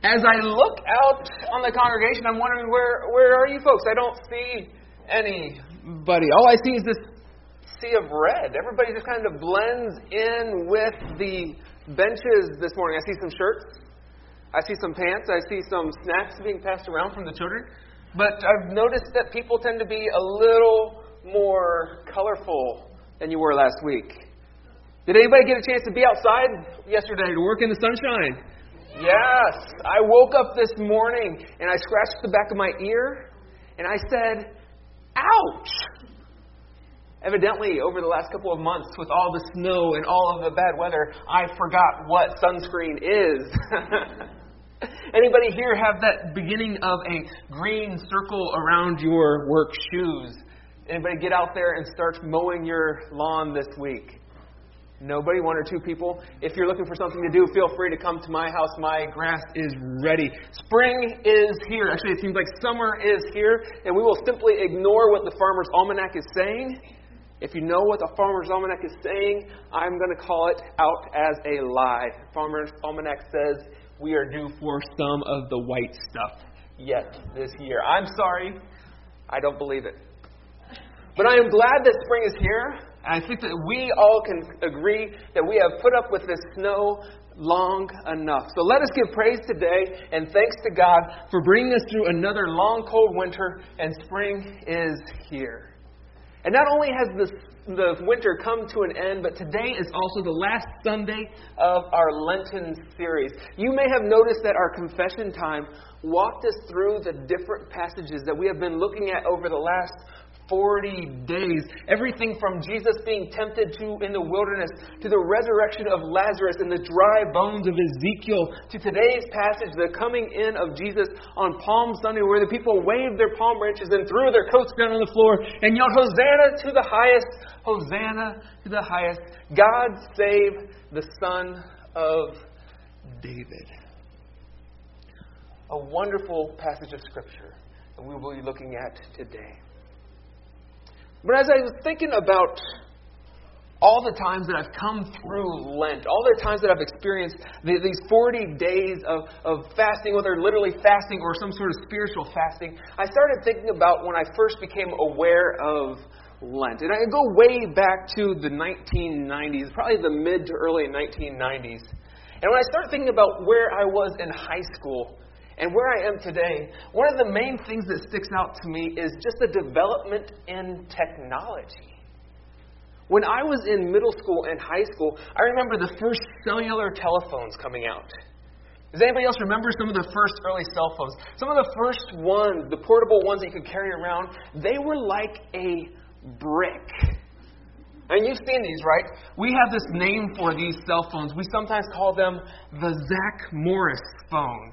As I look out on the congregation, I'm wondering, where are you folks? I don't see anybody. All I see is this sea of red. Everybody just kind of blends in with the benches this morning. I see some shirts. I see some pants. I see some snacks being passed around from the children. But I've noticed that people tend to be a little more colorful than you were last week. Did anybody get a chance to be outside yesterday to work in the sunshine? Yes. I woke up this morning and I scratched the back of my ear and I said, ouch! Evidently, over the last couple of months, with all the snow and all of the bad weather, I forgot what sunscreen is. Anybody here have that beginning of a green circle around your work shoes? Anybody get out there and start mowing your lawn this week? Nobody? One or two people? If you're looking for something to do, feel free to come to my house. My grass is ready. Spring is here. Actually, it seems like summer is here, and we will simply ignore what the Farmer's Almanac is saying. If you know what the Farmer's Almanac is saying, I'm going to call it out as a lie. Farmer's Almanac says we are due for some of the white stuff yet this year. I'm sorry. I don't believe it. But I am glad that spring is here. And I think that we all can agree that we have put up with this snow long enough. So let us give praise today and thanks to God for bringing us through another long, cold winter, and spring is here. And not only has the winter come to an end, but today is also the last Sunday of our Lenten series. You may have noticed that our confession time walked us through the different passages that we have been looking at over the last 40 days. Everything from Jesus being tempted in the wilderness, to the resurrection of Lazarus and the dry bones of Ezekiel, to today's passage, the coming in of Jesus on Palm Sunday, where the people waved their palm branches and threw their coats down on the floor and yelled, Hosanna to the highest, Hosanna to the highest. God save the Son of David. A wonderful passage of Scripture that we will be looking at today. But as I was thinking about all the times that I've come through Lent, all the times that I've experienced these 40 days of fasting, whether literally fasting or some sort of spiritual fasting, I started thinking about when I first became aware of Lent. And I go way back to the 1990s, probably the mid to early 1990s. And when I start thinking about where I was in high school, and where I am today, one of the main things that sticks out to me is just the development in technology. When I was in middle school and high school, I remember the first cellular telephones coming out. Does anybody else remember some of the first early cell phones? Some of the first ones, the portable ones that you could carry around, they were like a brick. And you've seen these, right? We have this name for these cell phones. We sometimes call them the Zach Morris phone.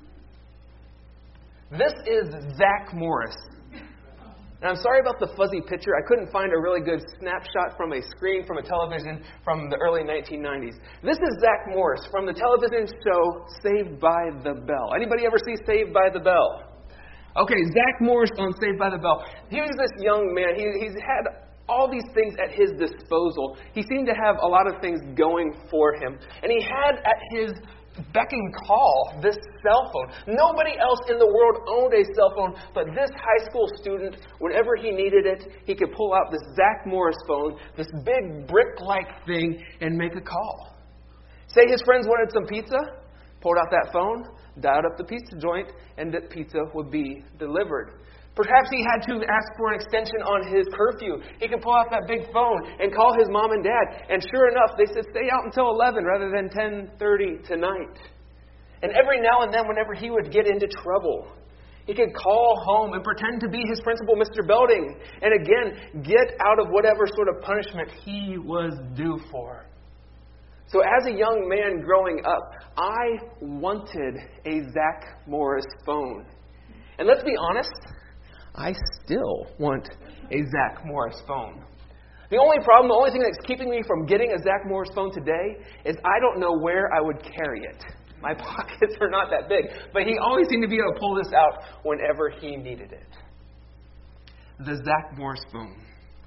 This is Zach Morris. And I'm sorry about the fuzzy picture. I couldn't find a really good snapshot from a screen from a television from the early 1990s. This is Zach Morris from the television show Saved by the Bell. Anybody ever see Saved by the Bell? Okay, Zach Morris on Saved by the Bell. Here's this young man. He's had all these things at his disposal. He seemed to have a lot of things going for him. And he had at his beck and call this cell phone. Nobody else in the world owned a cell phone, but this high school student, whenever he needed it, he could pull out this Zach Morris phone, this big brick-like thing, and make a call. Say his friends wanted some pizza, pulled out that phone, dialed up the pizza joint, and the pizza would be delivered. Perhaps he had to ask for an extension on his curfew. He could pull out that big phone and call his mom and dad. And sure enough, they said stay out until 11 rather than 10:30 tonight. And every now and then, whenever he would get into trouble, he could call home and pretend to be his principal, Mr. Belding, and again, get out of whatever sort of punishment he was due for. So as a young man growing up, I wanted a Zach Morris phone. And let's be honest, I still want a Zach Morris phone. The only problem, the only thing that's keeping me from getting a Zach Morris phone today is I don't know where I would carry it. My pockets are not that big. But he always seemed to be able to pull this out whenever he needed it. The Zach Morris phone.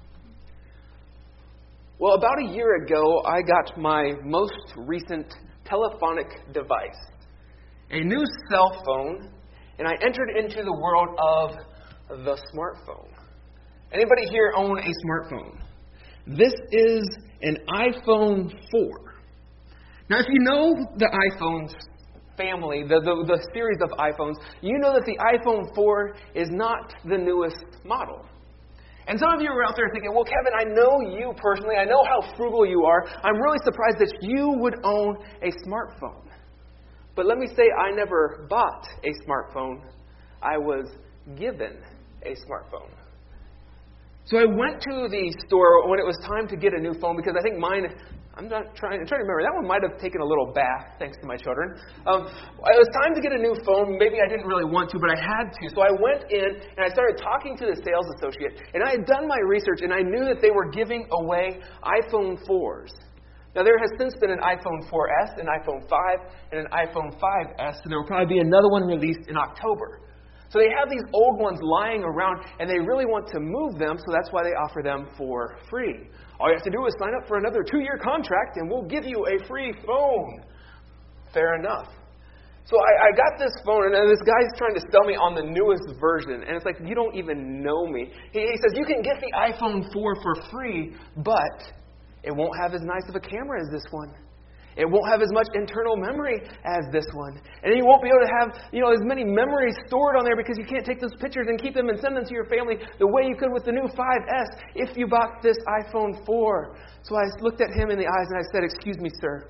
Well, about a year ago, I got my most recent telephonic device. a new cell phone, and I entered into the world of the smartphone. Anybody here own a smartphone? This is an iPhone 4. Now, if you know the iPhones family, the series of iPhones, you know that the iPhone 4 is not the newest model. And some of you are out there thinking, well, Kevin, I know you personally. I know how frugal you are. I'm really surprised that you would own a smartphone. But let me say, I never bought a smartphone. I was given a smartphone. So I went to the store when it was time to get a new phone because I think mine, I'm trying to remember, that one might have taken a little bath, thanks to my children. It was time to get a new phone. Maybe I didn't really want to, but I had to. So I went in and I started talking to the sales associate. And I had done my research and I knew that they were giving away iPhone 4s. Now, there has since been an iPhone 4S, an iPhone 5, and an iPhone 5S, and there will probably be another one released in October. So they have these old ones lying around, and they really want to move them, so that's why they offer them for free. All you have to do is sign up for another 2-year contract, and we'll give you a free phone. Fair enough. So I got this phone, and this guy's trying to sell me on the newest version, and it's like, you don't even know me. He says, you can get the iPhone 4 for free, but it won't have as nice of a camera as this one. It won't have as much internal memory as this one. And you won't be able to have, as many memories stored on there because you can't take those pictures and keep them and send them to your family the way you could with the new 5S if you bought this iPhone 4. So I looked at him in the eyes and I said, excuse me, sir.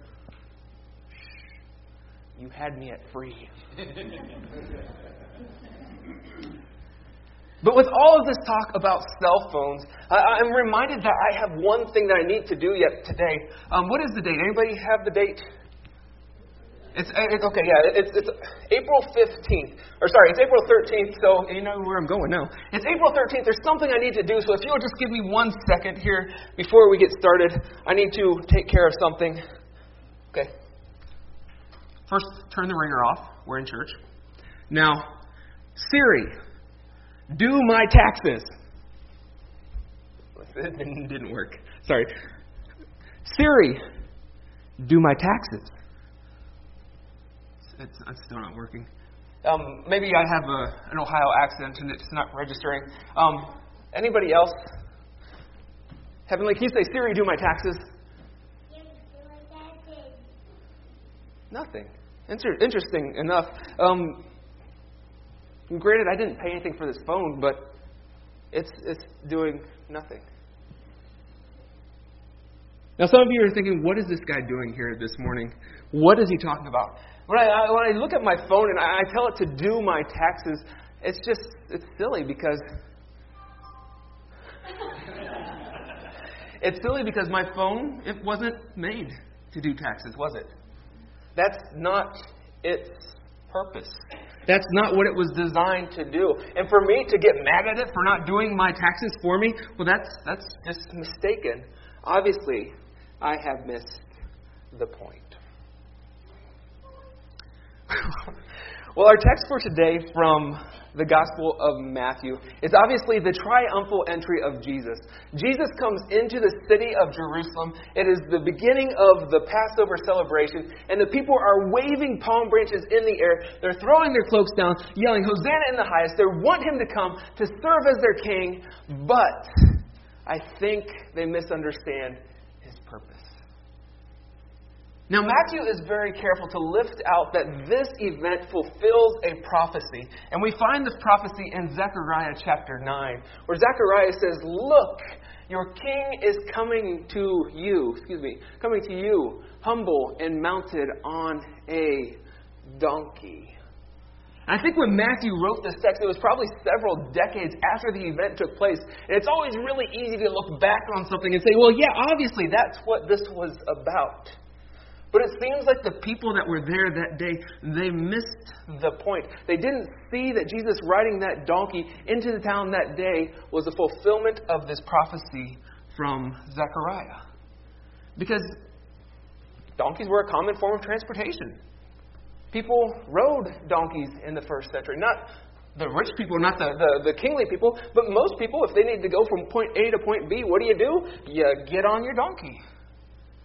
You had me at free. But with all of this talk about cell phones, I'm reminded that I have one thing that I need to do yet today. What is the date? Anybody have the date? It's April 15th. It's April 13th, so you know where I'm going now. It's April 13th. There's something I need to do, so if you'll just give me 1 second here before we get started, I need to take care of something. Okay. First, turn the ringer off. We're in church. Now, Siri, do my taxes. It didn't work. Sorry. Siri, do my taxes. It's still not working. Maybe I have an Ohio accent and it's not registering. Anybody else? Heavenly, can you say, Siri, do my taxes? Yes, do my taxes. Nothing. Interesting enough. Granted, I didn't pay anything for this phone, but it's doing nothing. Now, some of you are thinking, what is this guy doing here this morning? What is he talking about? When I look at my phone and I tell it to do my taxes, it's silly because it's silly because my phone, it wasn't made to do taxes, was it? That's not its purpose. That's not what it was designed to do. And for me to get mad at it for not doing my taxes for me, well, that's just mistaken. Obviously, I have missed the point. Well, our text for today from the Gospel of Matthew is obviously the triumphal entry of Jesus. Jesus comes into the city of Jerusalem. It is the beginning of the Passover celebration, and the people are waving palm branches in the air. They're throwing their cloaks down, yelling, Hosanna in the highest. They want him to come to serve as their king, but I think they misunderstand his purpose. Now, Matthew is very careful to lift out that this event fulfills a prophecy. And we find this prophecy in Zechariah chapter 9, where Zechariah says, look, your king is coming to you, humble and mounted on a donkey. And I think when Matthew wrote this text, it was probably several decades after the event took place. And it's always really easy to look back on something and say, well, yeah, obviously that's what this was about. But it seems like the people that were there that day, they missed the point. They didn't see that Jesus riding that donkey into the town that day was a fulfillment of this prophecy from Zechariah. Because donkeys were a common form of transportation. People rode donkeys in the first century. Not the rich people, not the kingly people, but most people, if they need to go from point A to point B, what do? You get on your donkey.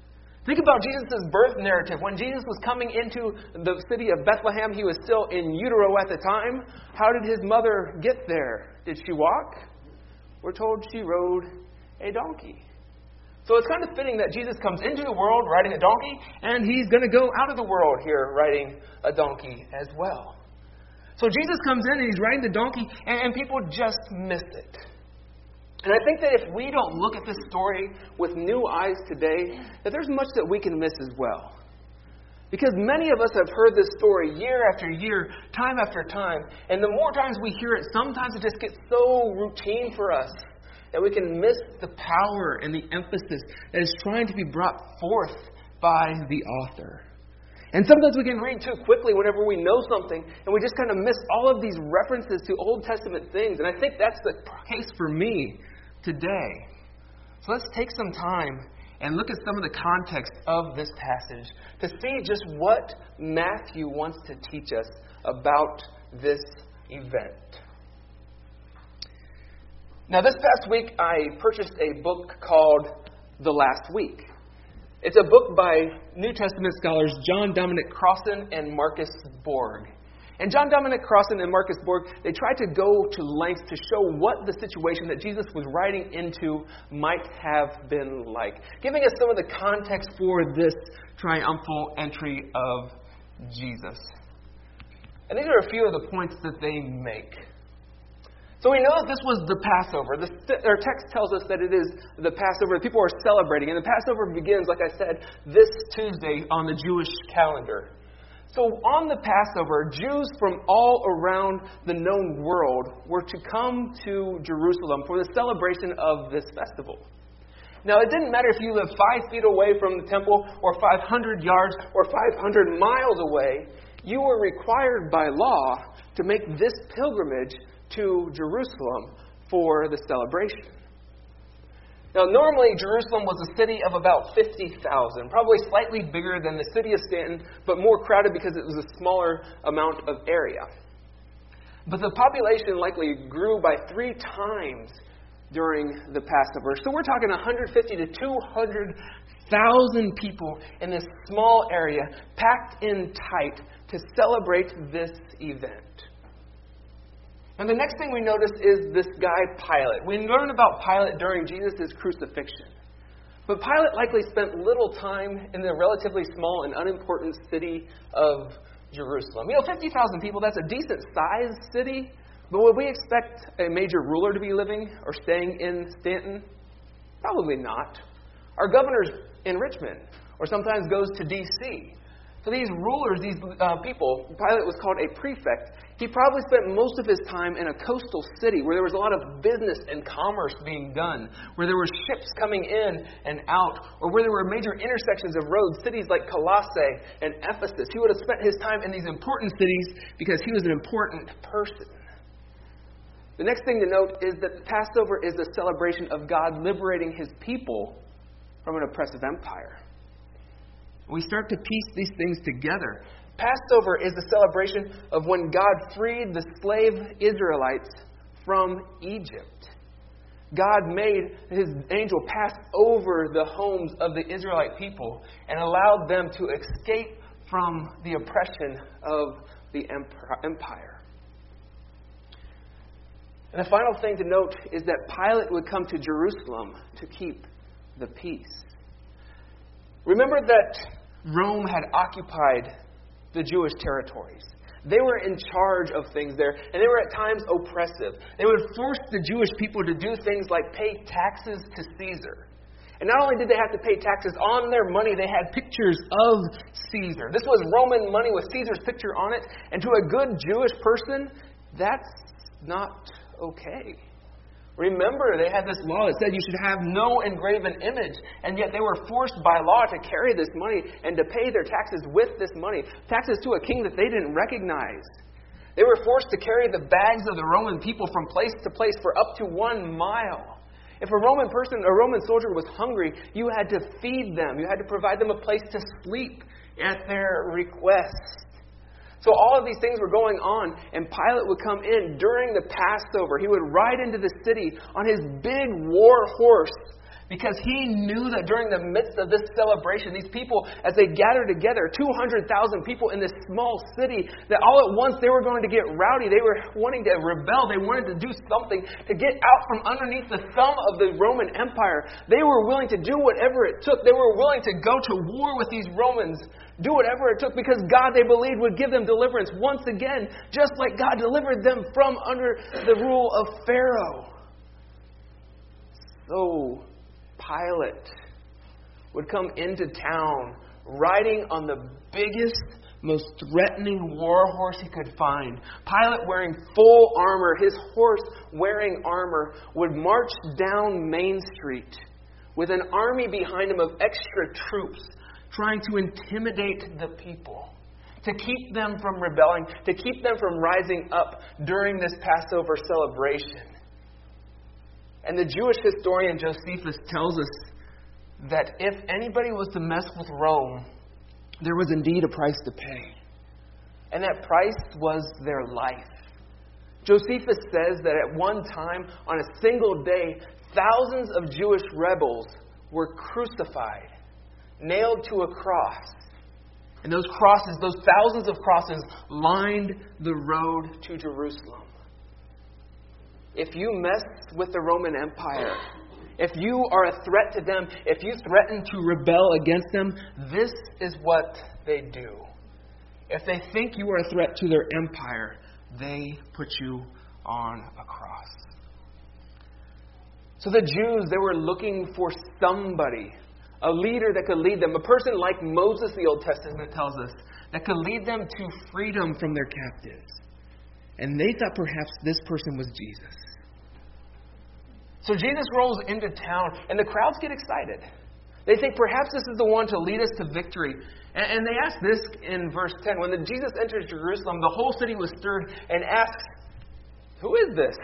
Think about Jesus' birth narrative. When Jesus was coming into the city of Bethlehem, he was still in utero at the time. How did his mother get there? Did she walk? We're told she rode a donkey. So it's kind of fitting that Jesus comes into the world riding a donkey, and he's going to go out of the world here riding a donkey as well. So Jesus comes in and he's riding the donkey, and people just miss it. And I think that if we don't look at this story with new eyes today, that there's much that we can miss as well. Because many of us have heard this story year after year, time after time. And the more times we hear it, sometimes it just gets so routine for us that we can miss the power and the emphasis that is trying to be brought forth by the author. And sometimes we can read too quickly whenever we know something, and we just kind of miss all of these references to Old Testament things. And I think that's the case for me today. So let's take some time and look at some of the context of this passage to see just what Matthew wants to teach us about this event. Now, this past week, I purchased a book called The Last Week. It's a book by New Testament scholars John Dominic Crossan and Marcus Borg. And John Dominic Crossan and Marcus Borg, they tried to go to lengths to show what the situation that Jesus was writing into might have been like, giving us some of the context for this triumphal entry of Jesus. And these are a few of the points that they make. So we know that this was the Passover. Our text tells us that it is the Passover. People are celebrating. And the Passover begins, like I said, this Tuesday on the Jewish calendar. So on the Passover, Jews from all around the known world were to come to Jerusalem for the celebration of this festival. Now, it didn't matter if you lived 5 feet away from the temple or 500 yards or 500 miles away. You were required by law to make this pilgrimage to Jerusalem for the celebration. Now, normally, Jerusalem was a city of about 50,000, probably slightly bigger than the city of Stanton, but more crowded because it was a smaller amount of area. But the population likely grew by 3 times during the Passover. So we're talking 150 to 200,000 people in this small area, packed in tight to celebrate this event. And the next thing we notice is this guy, Pilate. We learn about Pilate during Jesus' crucifixion. But Pilate likely spent little time in the relatively small and unimportant city of Jerusalem. 50,000 people, that's a decent-sized city. But would we expect a major ruler to be living or staying in Stanton? Probably not. Our governor's in Richmond, or sometimes goes to D.C., So these rulers, these people, Pilate was called a prefect. He probably spent most of his time in a coastal city where there was a lot of business and commerce being done, where there were ships coming in and out, or where there were major intersections of roads, cities like Colossae and Ephesus. He would have spent his time in these important cities because he was an important person. The next thing to note is that the Passover is a celebration of God liberating his people from an oppressive empire. We start to piece these things together. Passover is the celebration of when God freed the slave Israelites from Egypt. God made his angel pass over the homes of the Israelite people and allowed them to escape from the oppression of the empire. And the final thing to note is that Pilate would come to Jerusalem to keep the peace. Remember that Rome had occupied the Jewish territories. They were in charge of things there, and they were at times oppressive. They would force the Jewish people to do things like pay taxes to Caesar. And not only did they have to pay taxes on their money, they had pictures of Caesar. This was Roman money with Caesar's picture on it, and to a good Jewish person, that's not okay. Remember, they had this law that said you should have no engraven image, and yet they were forced by law to carry this money and to pay their taxes with this money. Taxes to a king that they didn't recognize. They were forced to carry the bags of the Roman people from place to place for up to 1 mile. If a Roman soldier was hungry, you had to feed them. You had to provide them a place to sleep at their request. So all of these things were going on, and Pilate would come in during the Passover. He would ride into the city on his big war horse, Because he knew that during the midst of this celebration, these people, as they gathered together, 200,000 people in this small city, that all at once they were going to get rowdy. They were wanting to rebel. They wanted to do something to get out from underneath the thumb of the Roman Empire. They were willing to do whatever it took. They were willing to go to war with these Romans, do whatever it took, because God, they believed, would give them deliverance once again, just like God delivered them from under the rule of Pharaoh. So Pilate would come into town riding on the biggest, most threatening war horse he could find. Pilate wearing full armor, his horse wearing armor, would march down Main Street with an army behind him of extra troops trying to intimidate the people, to keep them from rebelling, to keep them from rising up during this Passover celebration. And the Jewish historian Josephus tells us that if anybody was to mess with Rome, there was indeed a price to pay. And that price was their life. Josephus says that at one time, on a single day, thousands of Jewish rebels were crucified, nailed to a cross. And those crosses, those thousands of crosses, lined the road to Jerusalem. If you mess with the Roman Empire, if you are a threat to them, if you threaten to rebel against them, this is what they do. If they think you are a threat to their empire, they put you on a cross. So the Jews, they were looking for somebody, a leader that could lead them, a person like Moses, the Old Testament tells us, that could lead them to freedom from their captives. And they thought perhaps this person was Jesus. So Jesus rolls into town, and the crowds get excited. They think perhaps this is the one to lead us to victory. And they ask this in verse 10. When Jesus enters Jerusalem, the whole city was stirred and asks, "Who is this?"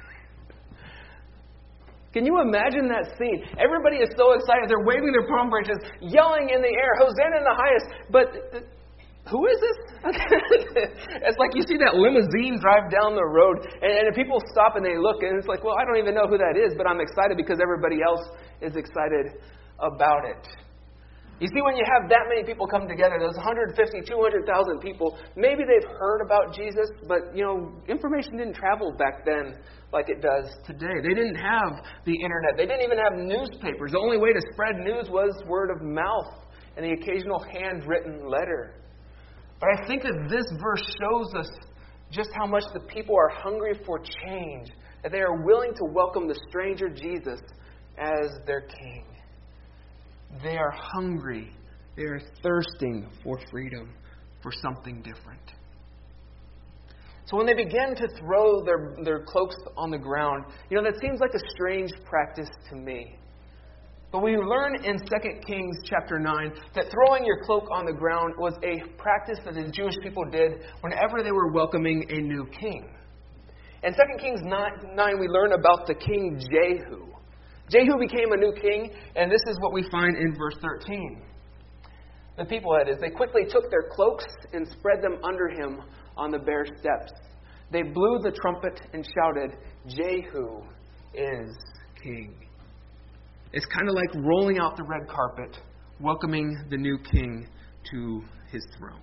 Can you imagine that scene? Everybody is so excited. They're waving their palm branches, yelling in the air, "Hosanna in the highest." But who is this? It's like you see that limousine drive down the road, and people stop and they look, and it's like, well, I don't even know who that is, but I'm excited because everybody else is excited about it. You see, when you have that many people come together, those 150, 200,000 people, maybe they've heard about Jesus, but, information didn't travel back then like it does today. They didn't have the internet. They didn't even have newspapers. The only way to spread news was word of mouth and the occasional handwritten letter. But I think that this verse shows us just how much the people are hungry for change, that they are willing to welcome the stranger Jesus as their king. They are hungry. They are thirsting for freedom, for something different. So when they begin to throw their cloaks on the ground, that seems like a strange practice to me. But we learn in 2 Kings chapter 9 that throwing your cloak on the ground was a practice that the Jewish people did whenever they were welcoming a new king. In 2 Kings 9, we learn about the king Jehu. Jehu became a new king, and this is what we find in verse 13. The people, that is, they quickly took their cloaks and spread them under him on the bare steps. They blew the trumpet and shouted, "Jehu is king." It's kind of like rolling out the red carpet, welcoming the new king to his throne.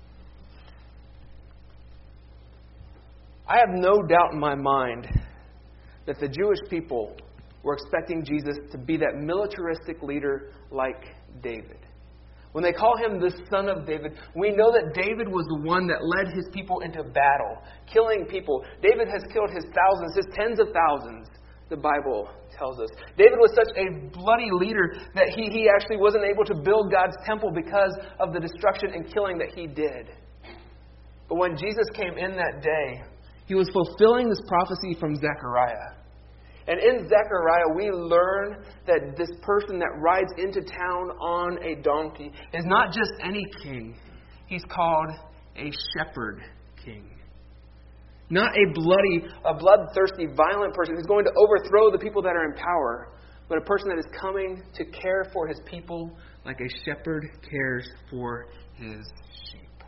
I have no doubt in my mind that the Jewish people were expecting Jesus to be that militaristic leader like David. When they call him the son of David, we know that David was the one that led his people into battle, killing people. David has killed his thousands, his tens of thousands, the Bible tells us. David was such a bloody leader that he actually wasn't able to build God's temple because of the destruction and killing that he did. But when Jesus came in that day, he was fulfilling this prophecy from Zechariah. And in Zechariah, we learn that this person that rides into town on a donkey is not just any king. He's called a shepherd king. Not a bloodthirsty, violent person who's going to overthrow the people that are in power, but a person that is coming to care for his people like a shepherd cares for his sheep.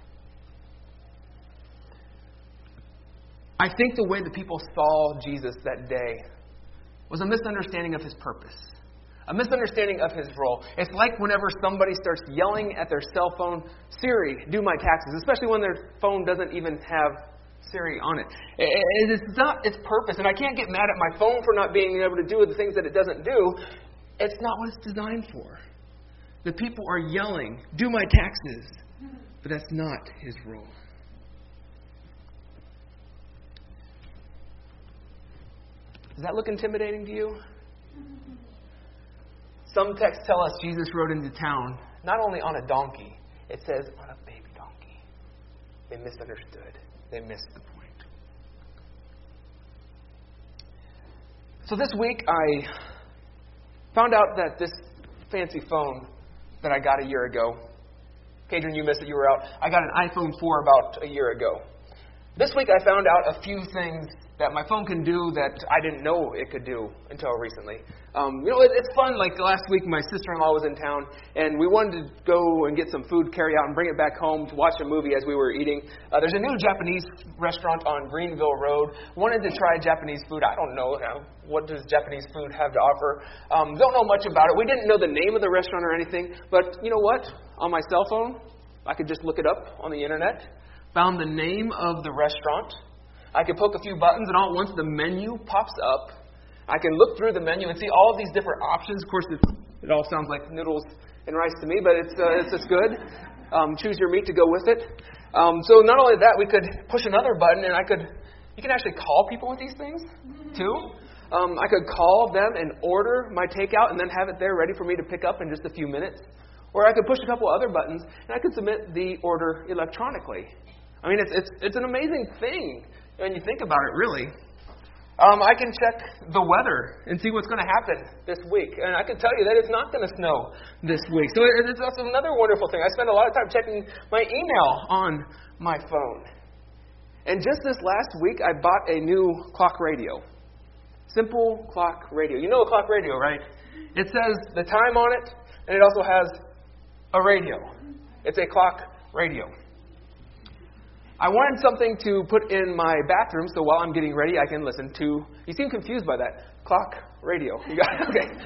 I think the way the people saw Jesus that day was a misunderstanding of his purpose. A misunderstanding of his role. It's like whenever somebody starts yelling at their cell phone, Siri, do my taxes, especially when their phone doesn't even have Siri on it. It's not its purpose, and I can't get mad at my phone for not being able to do the things that it doesn't do. It's not what it's designed for. The people are yelling, do my taxes, but that's not his role. Does that look intimidating to you? Some texts tell us Jesus rode into town, not only on a donkey, it says on a baby donkey. They misunderstood. They missed the point. So this week I found out that this fancy phone that I got a year ago, Kadrian, you missed it, you were out. I got an iPhone 4 about a year ago. This week I found out a few things that my phone can do that I didn't know it could do until recently. It's fun. Like last week, my sister-in-law was in town, and we wanted to go and get some food, carry out, and bring it back home to watch a movie as we were eating. There's a new Japanese restaurant on Greenville Road. Wanted to try Japanese food. I don't know what does Japanese food have to offer. Don't know much about it. We didn't know the name of the restaurant or anything, but you know what? On my cell phone, I could just look it up on the internet. Found the name of the restaurant. I could poke a few buttons, and all at once the menu pops up. I can look through the menu and see all of these different options. Of course, it all sounds like noodles and rice to me, but it's good. Choose your meat to go with it. So not only that, we could push another button, and you can actually call people with these things, too. I could call them and order my takeout and then have it there ready for me to pick up in just a few minutes. Or I could push a couple other buttons, and I could submit the order electronically. I mean, it's an amazing thing when you think about it, really. I can check the weather and see what's going to happen this week. And I can tell you that it's not going to snow this week. So it's also another wonderful thing. I spend a lot of time checking my email on my phone. And just this last week, I bought a new clock radio. Simple clock radio. You know a clock radio, right? It says the time on it, and it also has a radio. It's a clock radio. I wanted something to put in my bathroom, so while I'm getting ready, I can listen to... You seem confused by that. Clock, radio. You got it? Okay.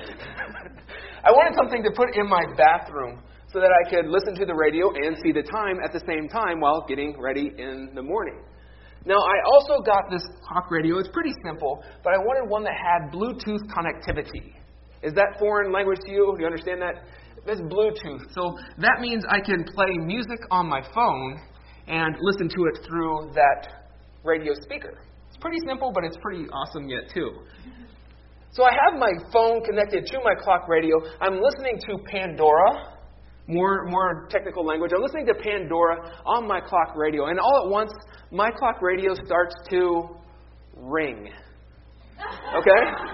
I wanted something to put in my bathroom so that I could listen to the radio and see the time at the same time while getting ready in the morning. Now, I also got this clock radio. It's pretty simple, but I wanted one that had Bluetooth connectivity. Is that foreign language to you? Do you understand that? It's Bluetooth. So that means I can play music on my phone and listen to it through that radio speaker. It's pretty simple, but it's pretty awesome yet, too. So I have my phone connected to my clock radio. I'm listening to Pandora, more technical language. I'm listening to Pandora on my clock radio, and all at once, my clock radio starts to ring. Okay?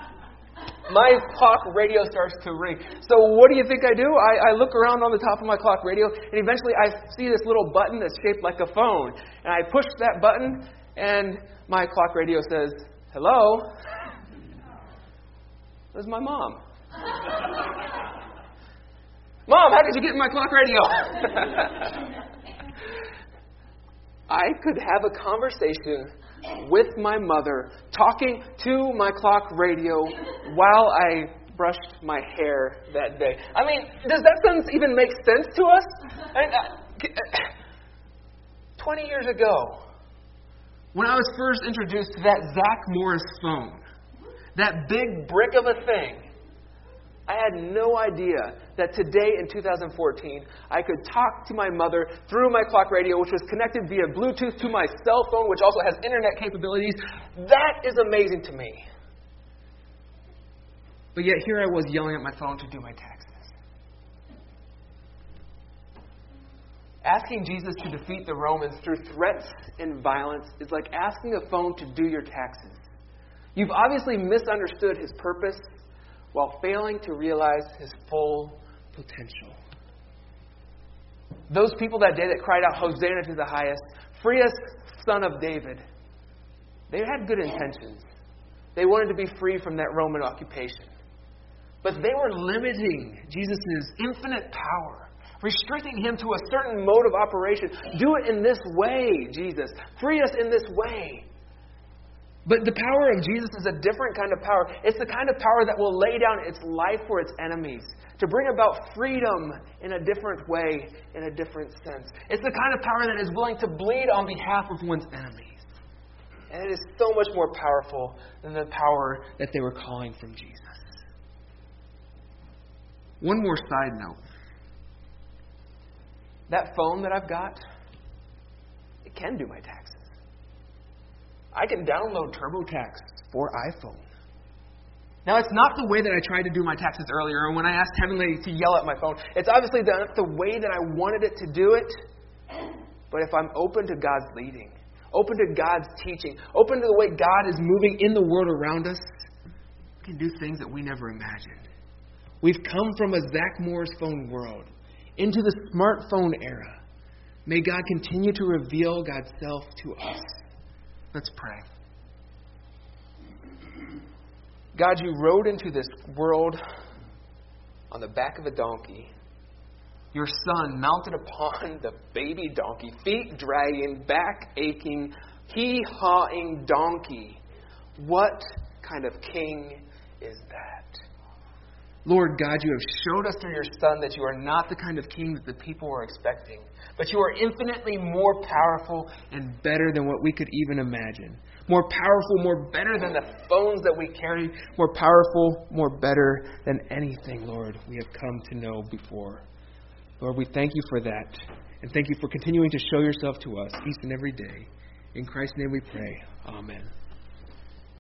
My clock radio starts to ring. So what do you think I do? I look around on the top of my clock radio, and eventually I see this little button that's shaped like a phone. And I push that button, and my clock radio says, hello? This is my mom. Mom, how did you get in my clock radio? I could have a conversation with my mother, talking to my clock radio while I brushed my hair that day. I mean, does that sentence even make sense to us? 20 years ago, when I was first introduced to that Zach Morris phone, that big brick of a thing, I had no idea that today in 2014, I could talk to my mother through my clock radio, which was connected via Bluetooth to my cell phone, which also has internet capabilities. That is amazing to me. But yet here I was yelling at my phone to do my taxes. Asking Jesus to defeat the Romans through threats and violence is like asking a phone to do your taxes. You've obviously misunderstood his purpose while failing to realize his full potential. Those people that day that cried out, Hosanna to the highest, free us, Son of David, they had good intentions. They wanted to be free from that Roman occupation. But they were limiting Jesus' infinite power, restricting him to a certain mode of operation. Do it in this way, Jesus. Free us in this way. But the power of Jesus is a different kind of power. It's the kind of power that will lay down its life for its enemies, to bring about freedom in a different way, in a different sense. It's the kind of power that is willing to bleed on behalf of one's enemies. And it is so much more powerful than the power that they were calling from Jesus. One more side note. That phone that I've got, it can do my taxes. I can download TurboTax for iPhone. Now, it's not the way that I tried to do my taxes earlier, or when I asked Heavenly to yell at my phone. It's obviously not the way that I wanted it to do it. But if I'm open to God's leading, open to God's teaching, open to the way God is moving in the world around us, we can do things that we never imagined. We've come from a Zach Morris phone world into the smartphone era. May God continue to reveal God's self to us. Let's pray. God, you rode into this world on the back of a donkey. Your Son mounted upon the baby donkey, feet dragging, back aching, hee-hawing donkey. What kind of king is that? Lord God, you have showed us through your Son that you are not the kind of king that the people were expecting, but you are infinitely more powerful and better than what we could even imagine. More powerful, more better than the phones that we carry. More powerful, more better than anything, Lord, we have come to know before. Lord, we thank you for that. And thank you for continuing to show yourself to us each and every day. In Christ's name we pray. Amen.